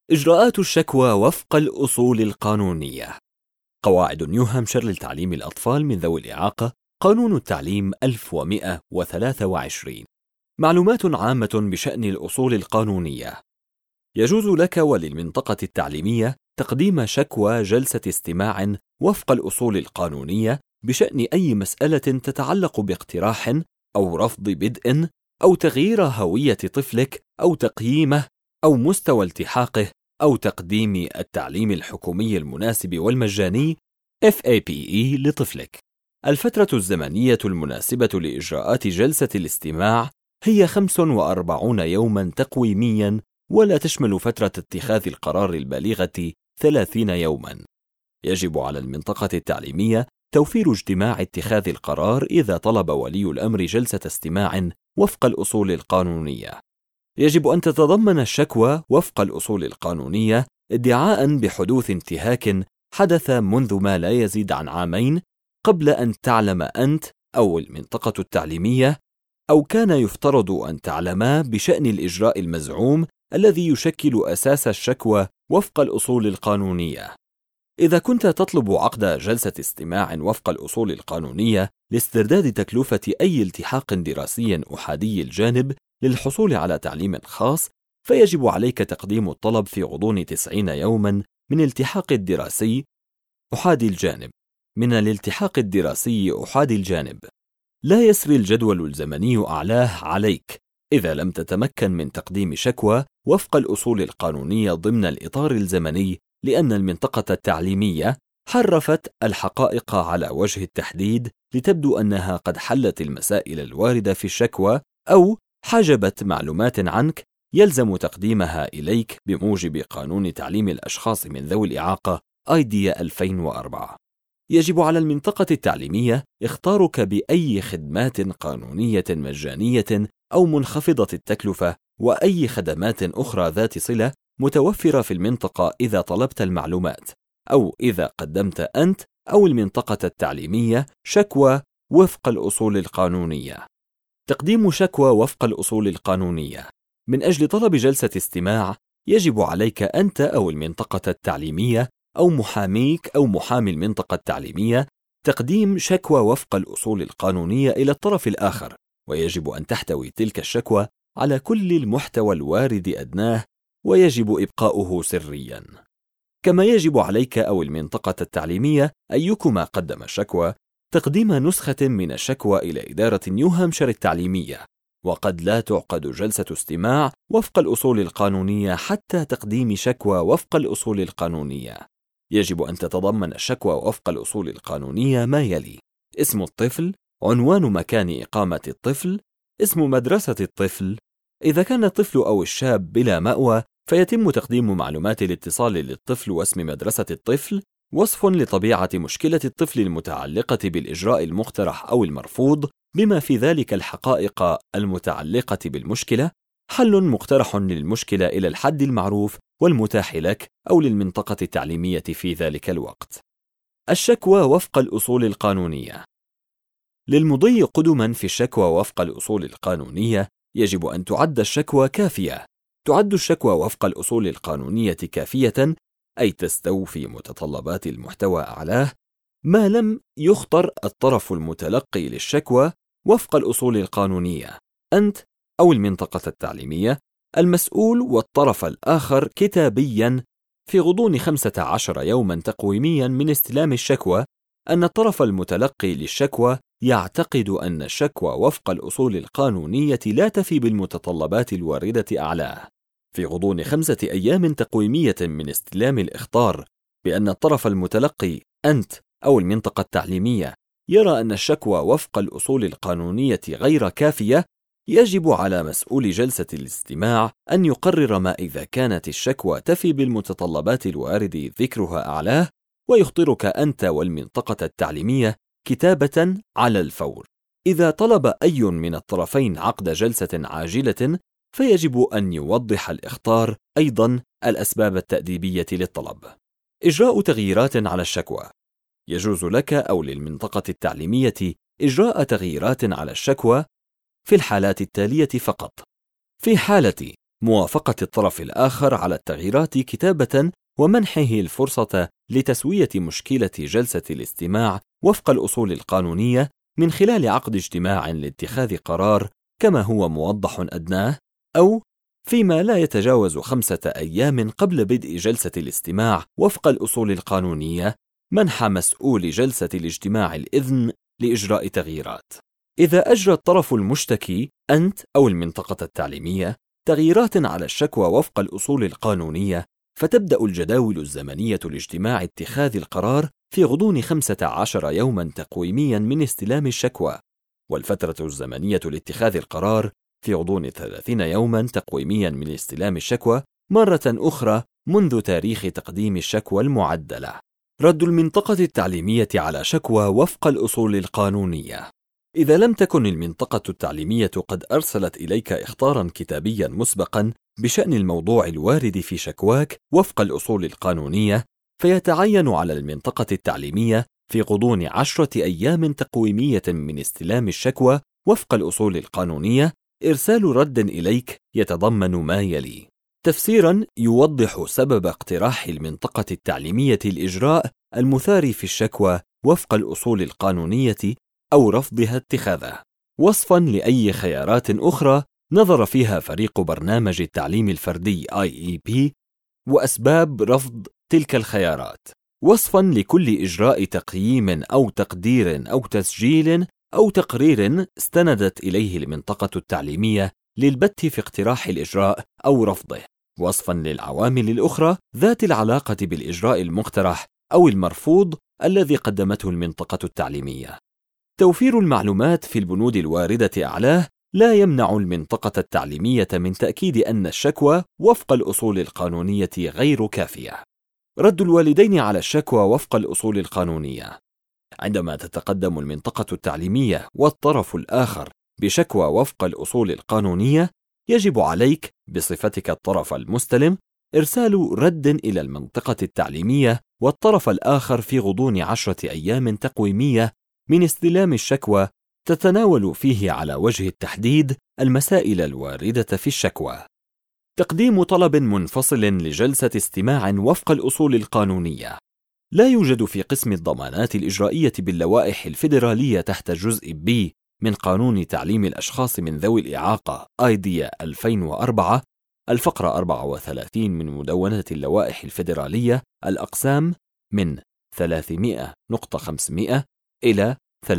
إجراءات الشكوى وفق الأصول القانونية. قواعد نيو هامشير للتعليم الأطفال من ذوي الإعاقة، قانون التعليم 1123. معلومات عامة بشأن الأصول القانونية. يجوز لك وللمنطقة التعليمية تقديم شكوى جلسة استماع وفق الأصول القانونية بشأن أي مسألة تتعلق باقتراح أو رفض بدء أو تغيير هوية طفلك أو تقييمه أو مستوى التحاقه أو تقديم التعليم الحكومي المناسب والمجاني FAPE لطفلك. الفترة الزمنية المناسبة لإجراءات جلسة الاستماع هي 45 يوما تقويميا، ولا تشمل فترة اتخاذ القرار البالغة 30 يوما. يجب على المنطقة التعليمية توفير اجتماع اتخاذ القرار إذا طلب ولي الأمر جلسة استماع وفق الأصول القانونية. يجب أن تتضمن الشكوى وفق الأصول القانونية ادعاء بحدوث انتهاك حدث منذ ما لا يزيد عن عامين قبل أن تعلم أنت أو المنطقة التعليمية، أو كان يفترض أن تعلما بشأن الإجراء المزعوم الذي يشكل أساس الشكوى وفق الأصول القانونية. إذا كنت تطلب عقد جلسة استماع وفق الأصول القانونية لاسترداد تكلفة أي التحاق دراسي أحادي الجانب للحصول على تعليم خاص، فيجب عليك تقديم الطلب في غضون 90 يوما من الالتحاق الدراسي أحادي الجانب. لا يسري الجدول الزمني أعلاه عليك إذا لم تتمكن من تقديم شكوى وفق الأصول القانونية ضمن الإطار الزمني، لأن المنطقة التعليمية حرفت الحقائق على وجه التحديد لتبدو أنها قد حلت المسائل الواردة في الشكوى، أو حجبت معلومات عنك يلزم تقديمها إليك بموجب قانون تعليم الأشخاص من ذوي الإعاقة IDEA 2004. يجب على المنطقة التعليمية اختارك بأي خدمات قانونية مجانية أو منخفضة التكلفة وأي خدمات أخرى ذات صلة متوفرة في المنطقة إذا طلبت المعلومات، أو إذا قدمت أنت أو المنطقة التعليمية شكوى وفق الأصول القانونية. تقديم شكوى وفق الأصول القانونية. من أجل طلب جلسة استماع يجب عليك أنت أو المنطقة التعليمية أو محاميك أو محامي المنطقة التعليمية تقديم شكوى وفق الأصول القانونية إلى الطرف الآخر، ويجب أن تحتوي تلك الشكوى على كل المحتوى الوارد أدناه، ويجب إبقاؤه سريا. كما يجب عليك أو المنطقة التعليمية أيكما قدم الشكوى تقديم نسخة من الشكوى إلى إدارة نيو هامشير التعليمية، وقد لا تعقد جلسة استماع وفق الأصول القانونية حتى تقديم شكوى وفق الأصول القانونية. يجب أن تتضمن الشكوى وفق الأصول القانونية ما يلي: اسم الطفل، عنوان مكان إقامة الطفل، اسم مدرسة الطفل. إذا كان الطفل أو الشاب بلا مأوى فيتم تقديم معلومات الاتصال للطفل واسم مدرسة الطفل، وصف لطبيعة مشكلة الطفل المتعلقة بالإجراء المقترح أو المرفوض بما في ذلك الحقائق المتعلقة بالمشكلة، حل مقترح للمشكلة إلى الحد المعروف والمتاح لك أو للمنطقة التعليمية في ذلك الوقت. الشكوى وفق الأصول القانونية. للمضي قدما في الشكوى وفق الأصول القانونية يجب أن تعد الشكوى كافية. تعد الشكوى وفق الأصول القانونية كافية، أي تستوفي متطلبات المحتوى أعلاه، ما لم يخطر الطرف المتلقي للشكوى وفق الأصول القانونية، أنت أو المنطقة التعليمية، المسؤول والطرف الآخر كتابيا في غضون 15 يوما تقويميا من استلام الشكوى، أن الطرف المتلقي للشكوى يعتقد أن الشكوى وفق الأصول القانونية لا تفي بالمتطلبات الواردة أعلاه، في غضون 5 أيام تقويمية من استلام الإخطار بأن الطرف المتلقي أنت أو المنطقة التعليمية يرى أن الشكوى وفق الأصول القانونية غير كافية. يجب على مسؤول جلسة الاستماع أن يقرر ما إذا كانت الشكوى تفي بالمتطلبات الوارد ذكرها أعلاه، ويخطرك أنت والمنطقة التعليمية كتابة على الفور. إذا طلب أي من الطرفين عقد جلسة عاجلة فيجب أن يوضح الإخطار أيضا الأسباب التأديبية للطلب. إجراء تغييرات على الشكوى. يجوز لك أو للمنطقة التعليمية إجراء تغييرات على الشكوى في الحالات التالية فقط: في حالة موافقة الطرف الآخر على التغييرات كتابة ومنحه الفرصة لتسوية مشكلة جلسة الاستماع وفق الأصول القانونية من خلال عقد اجتماع لاتخاذ قرار كما هو موضح أدناه، أو فيما لا يتجاوز 5 أيام قبل بدء جلسة الاستماع وفق الأصول القانونية، منح مسؤول جلسة الاجتماع الإذن لإجراء تغييرات. إذا أجرى الطرف المشتكي أنت أو المنطقة التعليمية تغييرات على الشكوى وفق الأصول القانونية، فتبدأ الجداول الزمنية لاجتماع اتخاذ القرار في غضون 15 يوما تقويميا من استلام الشكوى، والفترة الزمنية لاتخاذ القرار في غضون 30 يوما تقويميا من استلام الشكوى مرة أخرى منذ تاريخ تقديم الشكوى المعدلة. رد المنطقة التعليمية على شكوى وفق الأصول القانونية. إذا لم تكن المنطقة التعليمية قد أرسلت إليك إخطاراً كتابياً مسبقاً بشأن الموضوع الوارد في شكواك وفق الأصول القانونية، فيتعين على المنطقة التعليمية في غضون 10 أيام تقويمية من استلام الشكوى وفق الأصول القانونية إرسال رد إليك يتضمن ما يلي: تفسيراً يوضح سبب اقتراح المنطقة التعليمية الإجراء المثار في الشكوى وفق الأصول القانونية أو رفضها اتخاذه، وصفاً لأي خيارات أخرى نظر فيها فريق برنامج التعليم الفردي IEP وأسباب رفض تلك الخيارات، وصفاً لكل إجراء تقييم أو تقدير أو تسجيل أو تقرير استندت إليه المنطقة التعليمية للبت في اقتراح الإجراء أو رفضه، وصفاً للعوامل الأخرى ذات العلاقة بالإجراء المقترح أو المرفوض الذي قدمته المنطقة التعليمية. توفير المعلومات في البنود الواردة أعلاه لا يمنع المنطقة التعليمية من تأكيد أن الشكوى وفق الأصول القانونية غير كافية. رد الوالدين على الشكوى وفق الأصول القانونية. عندما تتقدم المنطقة التعليمية والطرف الآخر بشكوى وفق الأصول القانونية، يجب عليك بصفتك الطرف المستلم إرسال رد إلى المنطقة التعليمية والطرف الآخر في غضون 10 أيام تقويمية من استلام الشكوى، تتناول فيه على وجه التحديد المسائل الواردة في الشكوى. تقديم طلب منفصل لجلسة استماع وفق الأصول القانونية. لا يوجد في قسم الضمانات الإجرائية باللوائح الفيدرالية تحت جزء B من قانون تعليم الأشخاص من ذوي الإعاقة IDEA 2004 الفقرة 34 من مدونة اللوائح الفيدرالية الأقسام من 300.500 إلى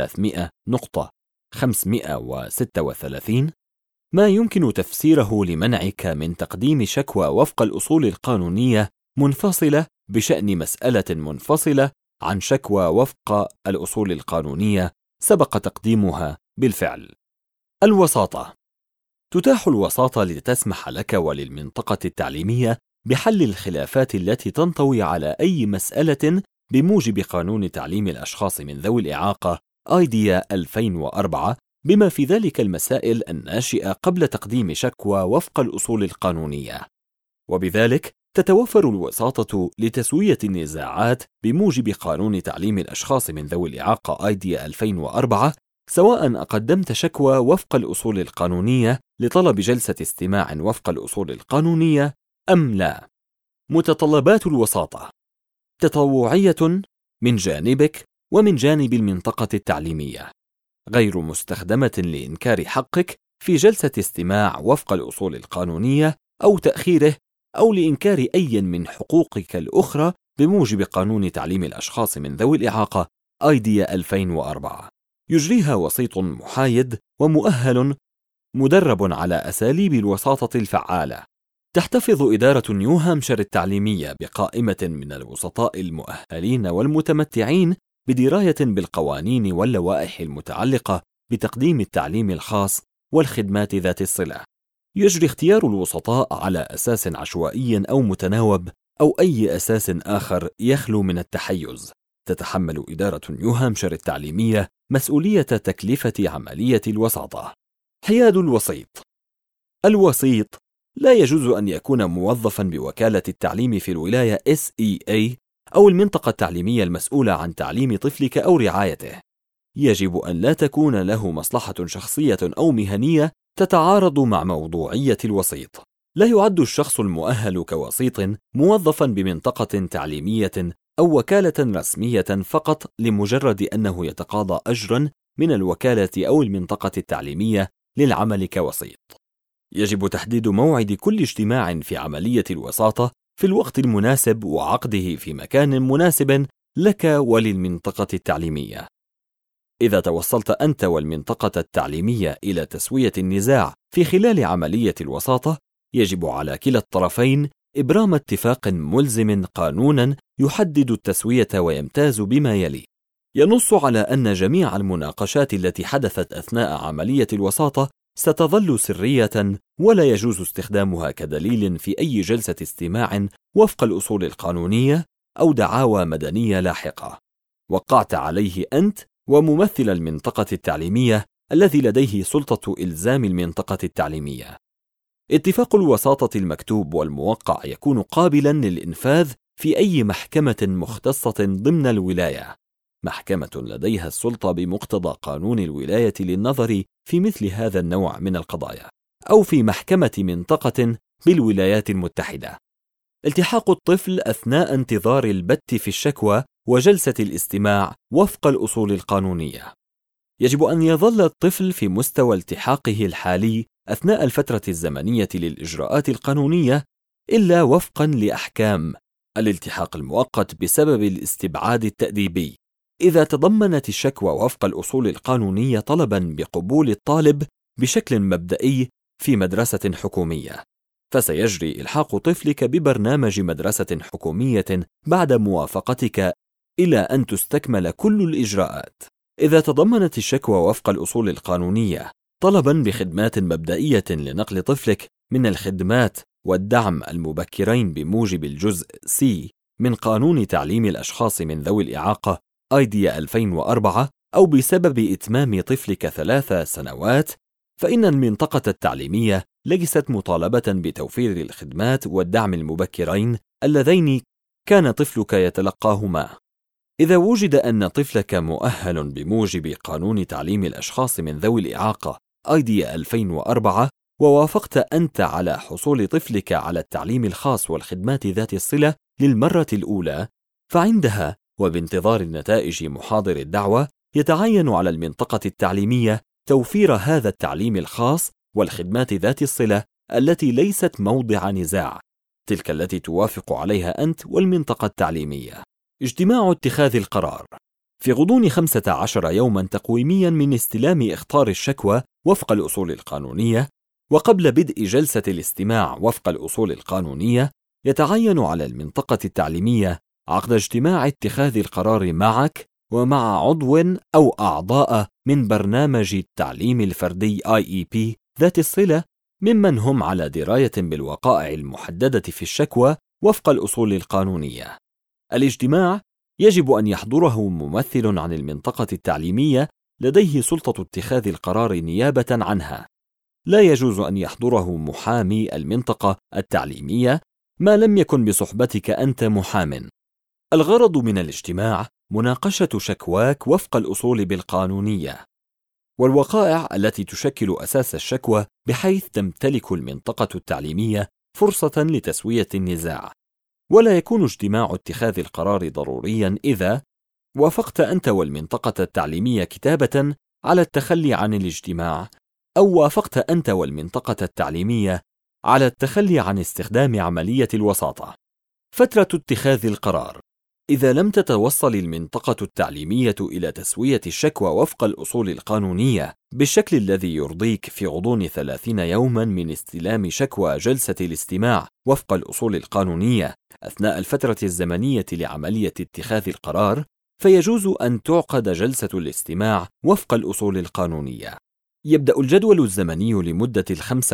300.536 ما يمكن تفسيره لمنعك من تقديم شكوى وفق الأصول القانونية منفصلة بشأن مسألة منفصلة عن شكوى وفق الأصول القانونية سبق تقديمها بالفعل. الوساطة. تتاح الوساطة لتسمح لك وللمنطقة التعليمية بحل الخلافات التي تنطوي على أي مسألة بموجب قانون تعليم الأشخاص من ذوي الإعاقة IDEA 2004 بما في ذلك المسائل الناشئة قبل تقديم شكوى وفق الأصول القانونية، وبذلك تتوفر الوساطة لتسوية النزاعات بموجب قانون تعليم الأشخاص من ذوي الإعاقة IDEA 2004 سواء أقدمت شكوى وفق الأصول القانونية لطلب جلسة استماع وفق الأصول القانونية أم لا. متطلبات الوساطة: تطوعية من جانبك ومن جانب المنطقة التعليمية، غير مستخدمة لإنكار حقك في جلسة استماع وفق الأصول القانونية أو تأخيره أو لإنكار أي من حقوقك الأخرى بموجب قانون تعليم الأشخاص من ذوي الإعاقة IDEA 2004. يجريها وسيط محايد ومؤهل مدرب على أساليب الوساطة الفعالة. تحتفظ إدارة نيو هامشير التعليمية بقائمة من الوسطاء المؤهلين والمتمتعين بدراية بالقوانين واللوائح المتعلقة بتقديم التعليم الخاص والخدمات ذات الصلة. يجري اختيار الوسطاء على أساس عشوائي أو متناوب أو أي أساس آخر يخلو من التحيز. تتحمل إدارة نيو هامشير التعليمية مسؤولية تكلفة عملية الوساطة. حياد الوسيط. الوسيط لا يجوز أن يكون موظفا بوكالة التعليم في الولاية SEA أو المنطقة التعليمية المسؤولة عن تعليم طفلك أو رعايته. يجب أن لا تكون له مصلحة شخصية أو مهنية تتعارض مع موضوعية الوسيط. لا يعد الشخص المؤهل كوسيط موظفا بمنطقة تعليمية أو وكالة رسمية فقط لمجرد أنه يتقاضى أجرا من الوكالة أو المنطقة التعليمية للعمل كوسيط. يجب تحديد موعد كل اجتماع في عملية الوساطة في الوقت المناسب وعقده في مكان مناسب لك وللمنطقة التعليمية. إذا توصلت أنت والمنطقة التعليمية إلى تسوية النزاع في خلال عملية الوساطة، يجب على كلا الطرفين إبرام اتفاق ملزم قانونا يحدد التسوية ويمتاز بما يلي: ينص على أن جميع المناقشات التي حدثت أثناء عملية الوساطة ستظل سرية ولا يجوز استخدامها كدليل في أي جلسة استماع وفق الأصول القانونية أو دعاوى مدنية لاحقة وقعت عليه أنت وممثل المنطقة التعليمية الذي لديه سلطة إلزام المنطقة التعليمية. اتفاق الوساطة المكتوب والموقع يكون قابلا للإنفاذ في أي محكمة مختصة ضمن الولاية، محكمة لديها السلطة بمقتضى قانون الولاية للنظر في مثل هذا النوع من القضايا، أو في محكمة منطقة بالولايات المتحدة. التحاق الطفل أثناء انتظار البت في الشكوى وجلسة الاستماع وفق الأصول القانونية: يجب أن يظل الطفل في مستوى التحاقه الحالي أثناء الفترة الزمنية للإجراءات القانونية إلا وفقا لأحكام الالتحاق المؤقت بسبب الاستبعاد التأديبي. إذا تضمنت الشكوى وفق الأصول القانونية طلبا بقبول الطالب بشكل مبدئي في مدرسة حكومية، فسيجري إلحاق طفلك ببرنامج مدرسة حكومية بعد موافقتك إلى أن تستكمل كل الإجراءات. إذا تضمنت الشكوى وفق الأصول القانونية طلبا بخدمات مبدئية لنقل طفلك من الخدمات والدعم المبكرين بموجب الجزء C من قانون تعليم الأشخاص من ذوي الإعاقة آيديا 2004 أو بسبب إتمام طفلك 3 سنوات، فإن المنطقة التعليمية ليست مطالبة بتوفير الخدمات والدعم المبكرين اللذين كان طفلك يتلقاهما. إذا وجد أن طفلك مؤهل بموجب قانون تعليم الأشخاص من ذوي الإعاقة آيديا 2004 ووافقت أنت على حصول طفلك على التعليم الخاص والخدمات ذات الصلة للمرة الأولى، فعندها وبانتظار نتائج محاضر الدعوة يتعين على المنطقة التعليمية توفير هذا التعليم الخاص والخدمات ذات الصلة التي ليست موضع نزاع، تلك التي توافق عليها أنت والمنطقة التعليمية. اجتماع اتخاذ القرار: في غضون 15 يوما تقويميا من استلام إخطار الشكوى وفق الأصول القانونية وقبل بدء جلسة الاستماع وفق الأصول القانونية، يتعين على المنطقة التعليمية عقد اجتماع اتخاذ القرار معك ومع عضو أو أعضاء من برنامج التعليم الفردي IEP ذات الصلة ممن هم على دراية بالوقائع المحددة في الشكوى وفق الأصول القانونية. الاجتماع يجب أن يحضره ممثل عن المنطقة التعليمية لديه سلطة اتخاذ القرار نيابة عنها. لا يجوز أن يحضره محامي المنطقة التعليمية ما لم يكن بصحبتك أنت محام. الغرض من الاجتماع مناقشة شكواك وفق الأصول بالقانونية والوقائع التي تشكل أساس الشكوى، بحيث تمتلك المنطقة التعليمية فرصة لتسوية النزاع. ولا يكون اجتماع اتخاذ القرار ضروريا إذا وافقت أنت والمنطقة التعليمية كتابة على التخلي عن الاجتماع، أو وافقت أنت والمنطقة التعليمية على التخلي عن استخدام عملية الوساطة. فترة اتخاذ القرار: إذا لم تتوصل المنطقة التعليمية إلى تسوية الشكوى وفق الأصول القانونية بالشكل الذي يرضيك في غضون 30 يوما من استلام شكوى جلسة الاستماع وفق الأصول القانونية أثناء الفترة الزمنية لعملية اتخاذ القرار، فيجوز أن تعقد جلسة الاستماع وفق الأصول القانونية. يبدأ الجدول الزمني لمدة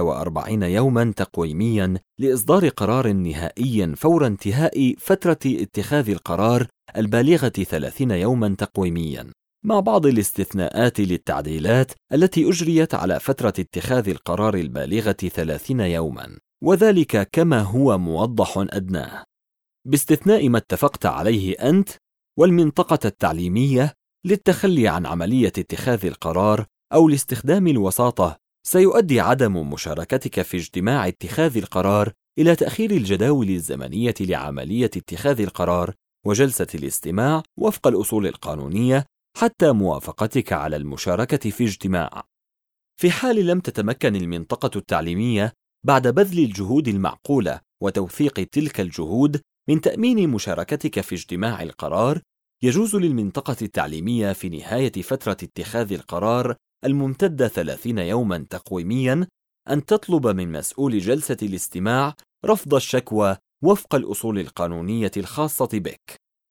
45 يوما تقويميا لإصدار قرار نهائي فور انتهاء فترة اتخاذ القرار البالغة 30 يوما تقويميا، مع بعض الاستثناءات للتعديلات التي أجريت على فترة اتخاذ القرار البالغة 30 يوما، وذلك كما هو موضح أدناه، باستثناء ما اتفقت عليه أنت والمنطقة التعليمية للتخلي عن عملية اتخاذ القرار أو لاستخدام الوساطة سيؤدي عدم مشاركتك في اجتماع اتخاذ القرار إلى تأخير الجداول الزمنية لعملية اتخاذ القرار وجلسة الاستماع وفق الأصول القانونية حتى موافقتك على المشاركة في اجتماع. في حال لم تتمكن المنطقة التعليمية بعد بذل الجهود المعقولة وتوثيق تلك الجهود من تأمين مشاركتك في اجتماع القرار، يجوز للمنطقة التعليمية في نهاية فترة اتخاذ القرار الممتدة 30 يوما تقويميا أن تطلب من مسؤول جلسة الاستماع رفض الشكوى وفق الأصول القانونية الخاصة بك.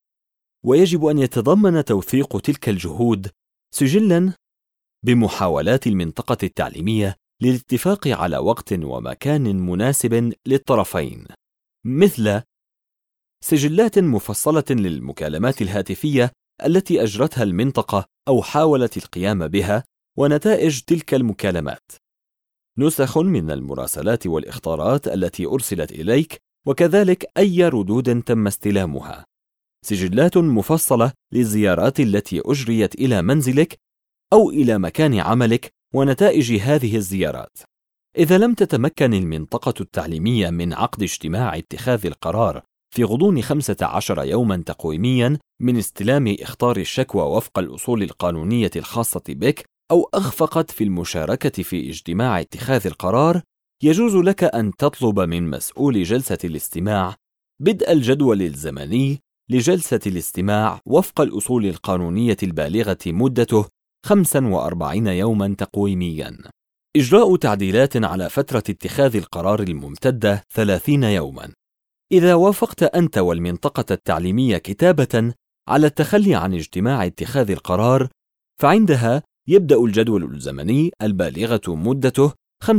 ويجب أن يتضمن توثيق تلك الجهود سجلا بمحاولات المنطقة التعليمية للاتفاق على وقت ومكان مناسب للطرفين، مثل سجلات مفصلة للمكالمات الهاتفية التي أجرتها المنطقة أو حاولت القيام بها ونتائج تلك المكالمات، نسخ من المراسلات والإخطارات التي أرسلت إليك، وكذلك أي ردود تم استلامها، سجلات مفصلة للزيارات التي أجريت إلى منزلك أو إلى مكان عملك ونتائج هذه الزيارات. إذا لم تتمكن المنطقة التعليمية من عقد اجتماع اتخاذ القرار في غضون 15 يوما تقويميا من استلام إخطار الشكوى وفق الأصول القانونية الخاصة بك، أو أخفقت في المشاركة في اجتماع اتخاذ القرار، يجوز لك أن تطلب من مسؤول جلسة الاستماع بدء الجدول الزمني لجلسة الاستماع وفق الأصول القانونية البالغة مدته 45 يوما تقويميا، إجراء تعديلات على فترة اتخاذ القرار الممتدة 30 يوما. إذا وافقت أنت والمنطقة التعليمية كتابة على التخلي عن اجتماع اتخاذ القرار، فعندها يبدأ الجدول الزمني البالغة مدته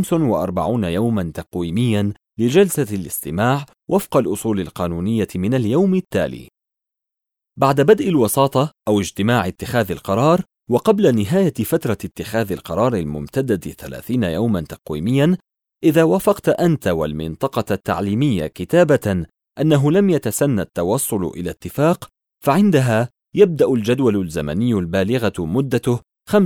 45 يوما تقويميا لجلسة الاستماع وفق الأصول القانونية من اليوم التالي. بعد بدء الوساطة أو اجتماع اتخاذ القرار وقبل نهاية فترة اتخاذ القرار الممتدة 30 يوما تقويميا، إذا وافقت أنت والمنطقة التعليمية كتابة أنه لم يتسنى التوصل إلى اتفاق، فعندها يبدأ الجدول الزمني البالغة مدته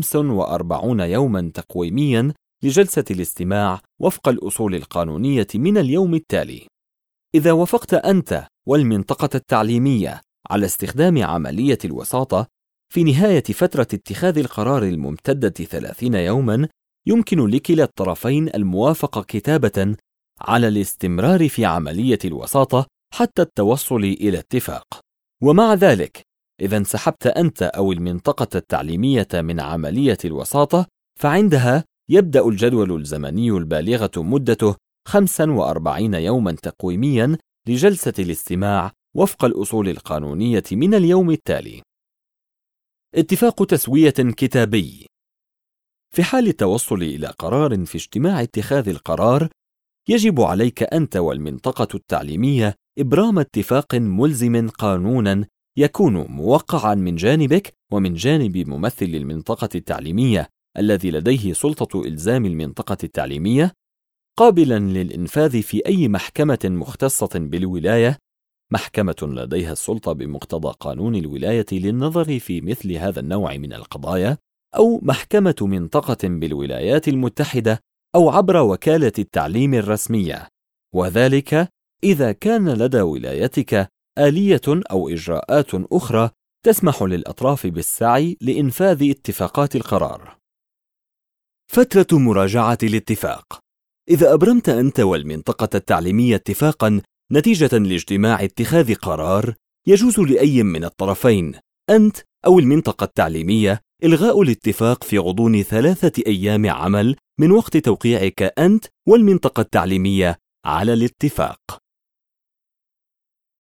45 يوما تقويميا لجلسة الاستماع وفق الأصول القانونية من اليوم التالي. إذا وافقت أنت والمنطقة التعليمية على استخدام عملية الوساطة في نهاية فترة اتخاذ القرار الممتدة 30 يوما، يمكن لكلا الطرفين الموافقة كتابة على الاستمرار في عملية الوساطة حتى التوصل إلى اتفاق. ومع ذلك، إذا انسحبت أنت أو المنطقة التعليمية من عملية الوساطة، فعندها يبدأ الجدول الزمني البالغة مدته 45 يوما تقويميا لجلسة الاستماع وفق الأصول القانونية من اليوم التالي. اتفاق تسوية كتابي. في حال التوصل إلى قرار في اجتماع اتخاذ القرار، يجب عليك أنت والمنطقة التعليمية إبرام اتفاق ملزم قانونا يكون موقعا من جانبك ومن جانب ممثل المنطقة التعليمية الذي لديه سلطة إلزام المنطقة التعليمية، قابلا للإنفاذ في أي محكمة مختصة بالولاية، محكمة لديها السلطة بمقتضى قانون الولاية للنظر في مثل هذا النوع من القضايا، أو محكمة منطقة بالولايات المتحدة، أو عبر وكالة التعليم الرسمية، وذلك إذا كان لدى ولايتك آلية أو إجراءات أخرى تسمح للأطراف بالسعي لإنفاذ اتفاقات القرار. فترة مراجعة الاتفاق. إذا أبرمت أنت والمنطقة التعليمية اتفاقا نتيجة لاجتماع اتخاذ قرار، يجوز لأي من الطرفين، أنت أو المنطقة التعليمية، إلغاء الاتفاق في غضون 3 أيام عمل من وقت توقيعك أنت والمنطقة التعليمية على الاتفاق.